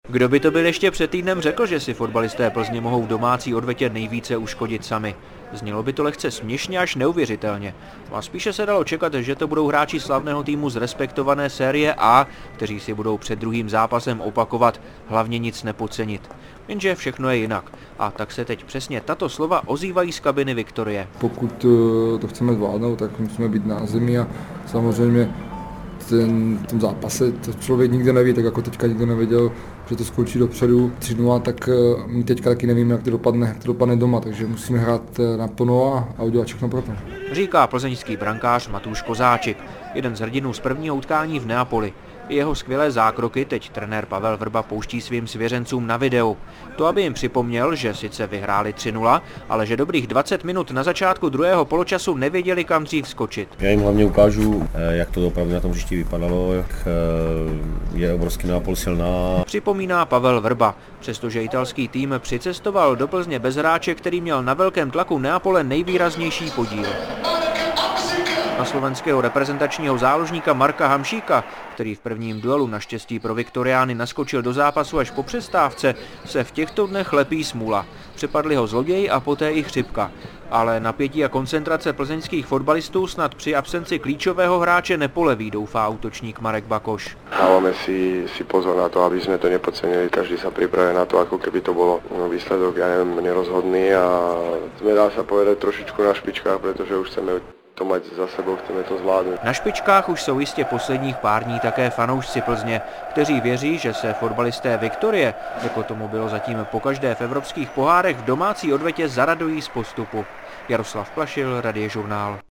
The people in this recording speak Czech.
Kdo by to byl ještě před týdnem řekl, že si fotbalisté Plzně mohou v domácí odvetě nejvíce uškodit sami. Znělo by to lehce směšně až neuvěřitelně. A spíše se dalo čekat, že to budou hráči slavného týmu z respektované série A, kteří si budou před druhým zápasem opakovat, hlavně nic nepodcenit. Jenže všechno je jinak. A tak se teď přesně tato slova ozývají z kabiny Viktorie. Pokud to chceme zvládnout, tak musíme být na zemi a samozřejmě ten zápase to člověk nikdy neví, tak jako teďka nikdo nevěděl, že to skončí dopředu 3-0, tak my teďka taky nevíme, jak to dopadne doma, takže musíme hrát naplno a udělat všechno pro to. Říká plzeňský brankář Matúš Kozáčik, jeden z hrdinů z prvního utkání v Neapoli. Jeho skvělé zákroky teď trenér Pavel Vrba pouští svým svěřencům na videu. To, aby jim připomněl, že sice vyhráli 3-0, ale že dobrých 20 minut na začátku druhého poločasu nevěděli, kam dřív skočit. Já jim hlavně ukážu, jak to opravdu na tom hřišti vypadalo, jak je obrovský Neapol silná. Připomíná Pavel Vrba, přestože italský tým přicestoval do Plzně bez hráče, který měl na velkém tlaku Neapole nejvýraznější podíl. Na slovenského reprezentačního záložníka Marka Hamšíka, který v prvním duelu naštěstí pro Viktoriány naskočil do zápasu až po přestávce, se v těchto dnech lepí smůla. Přepadli ho zloděj a poté i chřipka. Ale napětí a koncentrace plzeňských fotbalistů snad při absenci klíčového hráče nepoleví, doufá útočník Marek Bakoš. Dávame si pozor na to, aby sme to nepodcenili. Každý sa pripravuje na to, ako keby to bolo výsledok, nerozhodný a sme, dá sa povedať, trošičku na špičkách, pretože už chceme to mať za sebou, chceme to zvládnout. Na špičkách už jsou jistě posledních pár dní také fanoušci Plzně, kteří věří, že se fotbalisté Viktorie, jako tomu bylo zatím pokaždé v evropských pohárech, v domácí odvetě zaradují z postupu. Jaroslav Plašil, Radiožurnál.